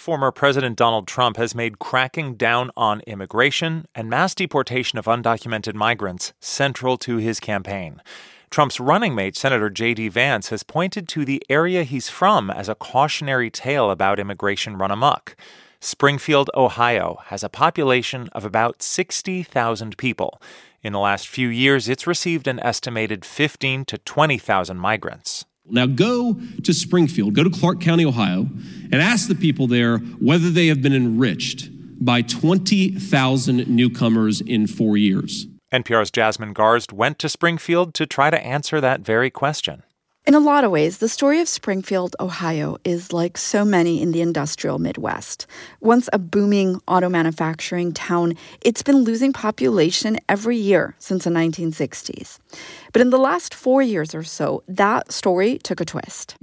Former President Donald Trump has made cracking down on immigration and mass deportation of undocumented migrants central to his campaign. Trump's running mate, Senator J.D. Vance, has pointed to the area he's from as a cautionary tale about immigration run amok. Springfield, Ohio, has a population of about 60,000 people. In the last few years, it's received an estimated 15,000 to 20,000 migrants. Now go to Springfield, go to Clark County, Ohio, and ask the people there whether they have been enriched by 20,000 newcomers in 4 years. NPR's Jasmine Garsd went to Springfield to try to answer that very question. In a lot of ways, the story of Springfield, Ohio, is like so many in the industrial Midwest. Once a booming auto manufacturing town, it's been losing population every year since the 1960s. But in the last 4 years or so, that story took a twist.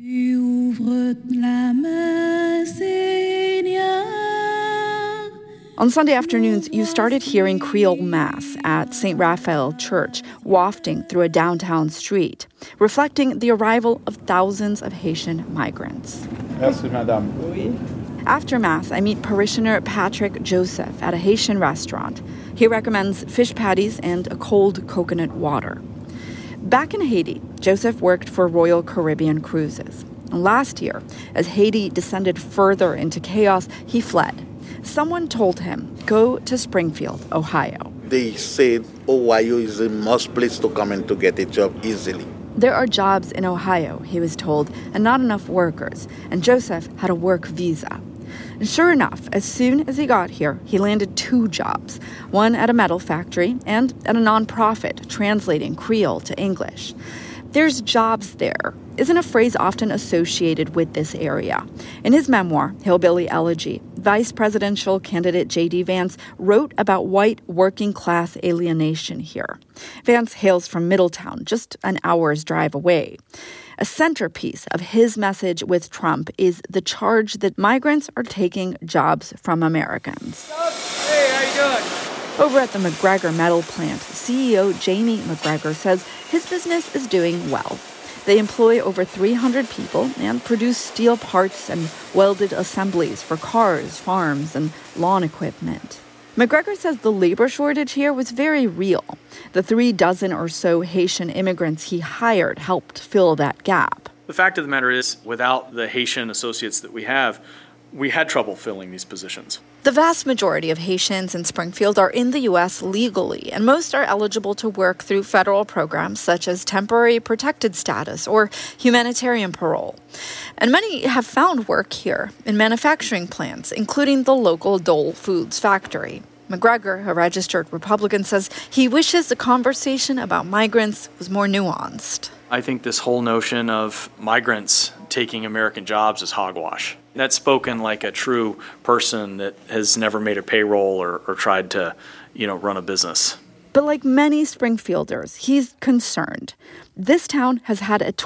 On Sunday afternoons, you started hearing Creole Mass at St. Raphael Church wafting through a downtown street, reflecting the arrival of thousands of Haitian migrants. Merci, madame. Oui. After Mass, I meet parishioner Patrick Joseph at a Haitian restaurant. He recommends fish patties and a cold coconut water. Back in Haiti, Joseph worked for Royal Caribbean Cruises. Last year, as Haiti descended further into chaos, he fled. Someone told him, go to Springfield, Ohio. They said Ohio is the most place to come and to get a job easily. There are jobs in Ohio, he was told, and not enough workers, and Joseph had a work visa. And sure enough, as soon as he got here, he landed 2 jobs, one at a metal factory and at a nonprofit translating Creole to English. There's jobs there isn't a phrase often associated with this area. In his memoir, Hillbilly Elegy, vice presidential candidate J.D. Vance wrote about white working-class alienation here. Vance hails from Middletown, just an hour's drive away. A centerpiece of his message with Trump is the charge that migrants are taking jobs from Americans. Hey, how you doing? Over at the McGregor Metal Plant, CEO Jamie McGregor says his business is doing well. They employ over 300 people and produce steel parts and welded assemblies for cars, farms, and lawn equipment. McGregor says the labor shortage here was very real. The 36 or so Haitian immigrants he hired helped fill that gap. The fact of the matter is, without the Haitian associates that we had trouble filling these positions. The vast majority of Haitians in Springfield are in the U.S. legally, and most are eligible to work through federal programs such as temporary protected status or humanitarian parole. And many have found work here in manufacturing plants, including the local Dole Foods factory. McGregor, a registered Republican, says he wishes the conversation about migrants was more nuanced. I think this whole notion of migrants taking American jobs is hogwash. That's spoken like a true person that has never made a payroll or tried to, run a business. But like many Springfielders, he's concerned. This town has had a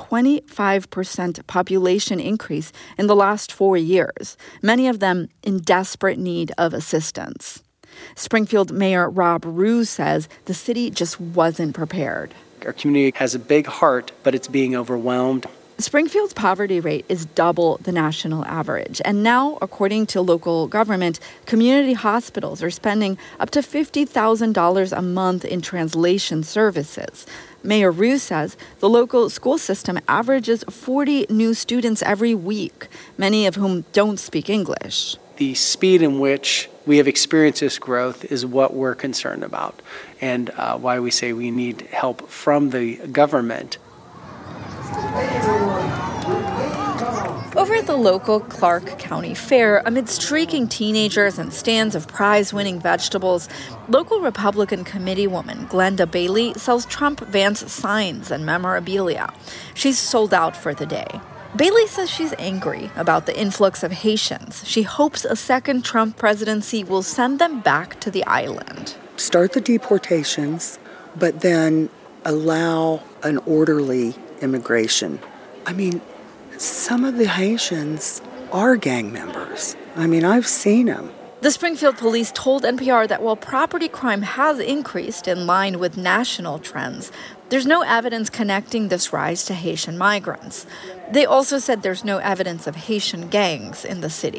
25% population increase in the last 4 years, many of them in desperate need of assistance. Springfield Mayor Rob Ruse says the city just wasn't prepared. Our community has a big heart, but it's being overwhelmed. Springfield's poverty rate is double the national average. And now, according to local government, community hospitals are spending up to $50,000 a month in translation services. Mayor Ruse says the local school system averages 40 new students every week, many of whom don't speak English. The speed in which we have experienced this growth is what we're concerned about, and why we say we need help from the government. Over at the local Clark County Fair, amid streaking teenagers and stands of prize-winning vegetables, local Republican committeewoman Glenda Bailey sells Trump-Vance signs and memorabilia. She's sold out for the day. Bailey says she's angry about the influx of Haitians. She hopes a second Trump presidency will send them back to the island. Start the deportations, but then allow an orderly immigration. I mean, some of the Haitians are gang members. I've seen them. The Springfield police told NPR that while property crime has increased in line with national trends, there's no evidence connecting this rise to Haitian migrants. They also said there's no evidence of Haitian gangs in the city.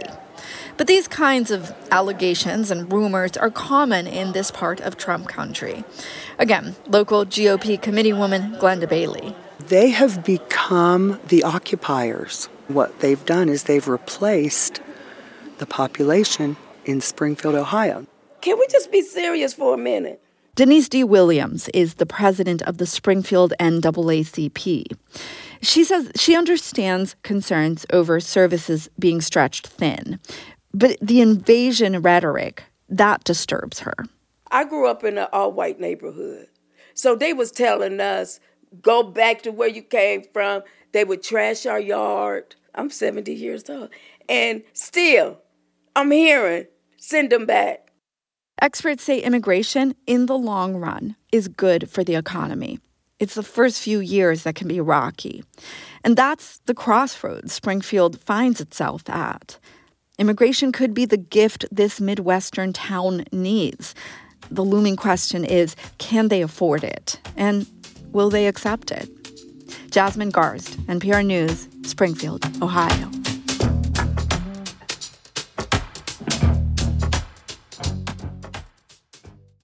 But these kinds of allegations and rumors are common in this part of Trump country. Again, local GOP committeewoman Glenda Bailey. They have become the occupiers. What they've done is they've replaced the population in Springfield, Ohio. Can we just be serious for a minute? Denise D. Williams is the president of the Springfield NAACP. She says she understands concerns over services being stretched thin, but the invasion rhetoric, that disturbs her. I grew up in an all-white neighborhood, so they was telling us, go back to where you came from. They would trash our yard. I'm 70 years old, and still, I'm hearing, send them back. Experts say immigration, in the long run, is good for the economy. It's the first few years that can be rocky. And that's the crossroads Springfield finds itself at. Immigration could be the gift this Midwestern town needs. The looming question is, can they afford it? And will they accept it? Jasmine Garsd, NPR News, Springfield, Ohio.